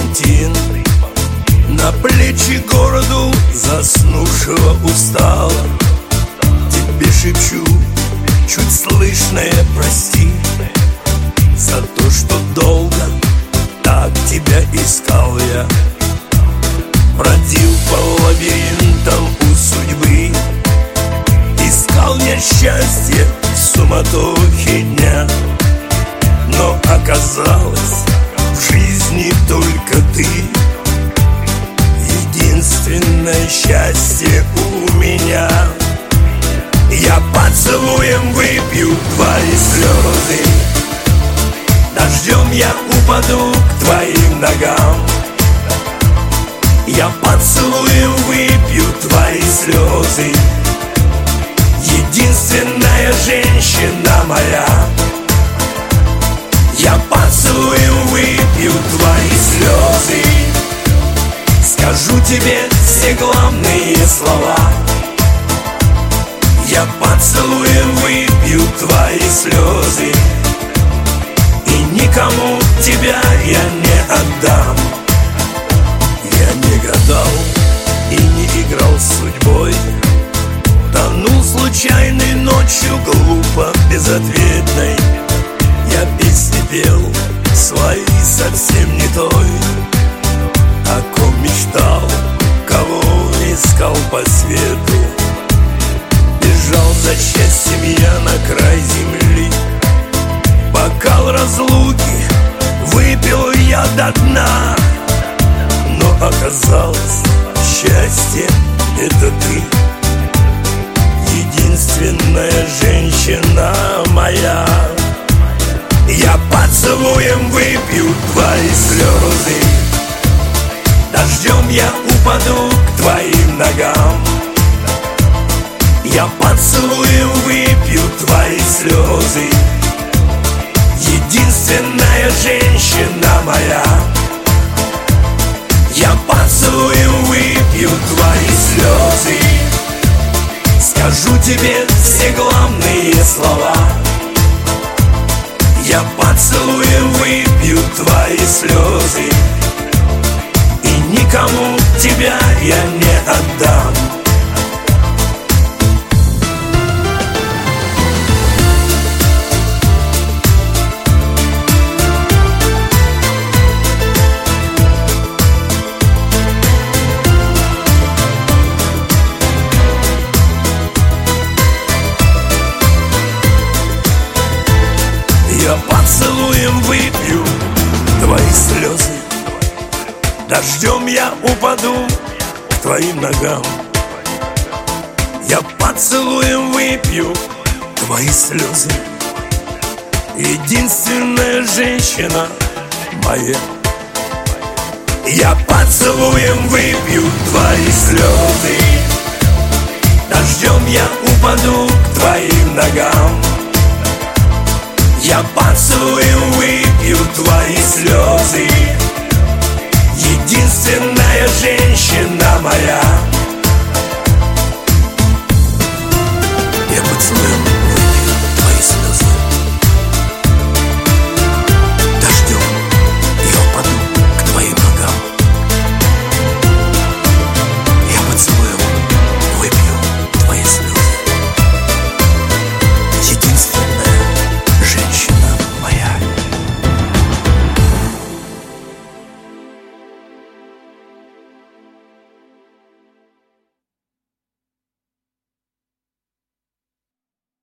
паутин на плечи городу заснувшего устало. Тебе шепчу чуть слышное прости за то, что долго так тебя искал я. Бродил по лабиринтам у судьбы, искал я счастье в суматохе дня. Но оказалось, в жизни только ты единственное счастье у меня. Я поцелуем выпью твои слезы, дождем я упаду к твоим ногам. Я поцелуем выпью твои слезы, единственная женщина моя. Я поцелуем выпью твои слезы, скажу тебе все главные слова. Я поцелуем выпью твои слезы, и никому тебя я не отдам. Я не гадал и не играл с судьбой, тонул случайной ночью глупо безответной. Я песни пел свои совсем не той, о ком мечтал, кого искал по свету. Бежал за счастьем я на край земли, бокал разлуки выпил я до дна. Но оказалось, счастье — это ты, единственная женщина моя. Я поцелуем выпью твои слезы, дождем я упаду к твоим ногам. Я поцелуем выпью твои слезы, единственная женщина моя. Я поцелуем выпью твои слезы, скажу тебе все главные слова. Я поцелуем выпью твои слезы, и никому тебя я не отдам. Я поцелуем выпью твои слезы, дождем я упаду к твоим ногам. Я поцелуем выпью твои слезы, единственная женщина моя. Я поцелуем выпью твои слезы, дождем я упаду к твоим ногам. Я поцелуем выпью твои слезы,